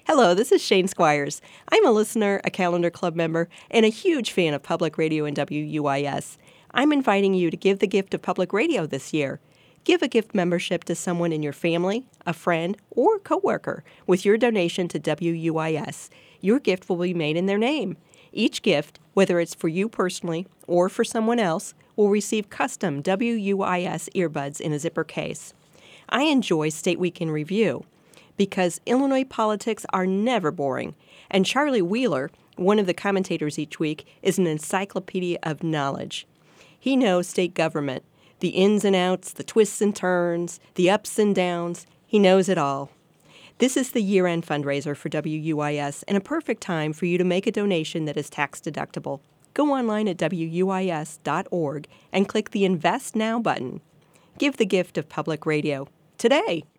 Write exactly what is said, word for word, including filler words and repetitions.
Hello, this is Shane Squires. I'm a listener, a Calendar Club member, and a huge fan of public radio and W U I S. I'm inviting you to give the gift of public radio this year. Give a gift membership to someone in your family, a friend, or coworker with your donation to W U I S. Your gift will be made in their name. Each gift, whether it's for you personally or for someone else, will receive custom W U I S earbuds in a zipper case. I enjoy State Week in Review because Illinois politics are never boring, and Charlie Wheeler, one of the commentators each week, is an encyclopedia of knowledge. He knows state government, the ins and outs, the twists and turns, the ups and downs. He knows it all. This is the year-end fundraiser for W U I S and a perfect time for you to make a donation that is tax-deductible. Go online at W U I S dot org and click the Invest Now button. Give the gift of public radio today.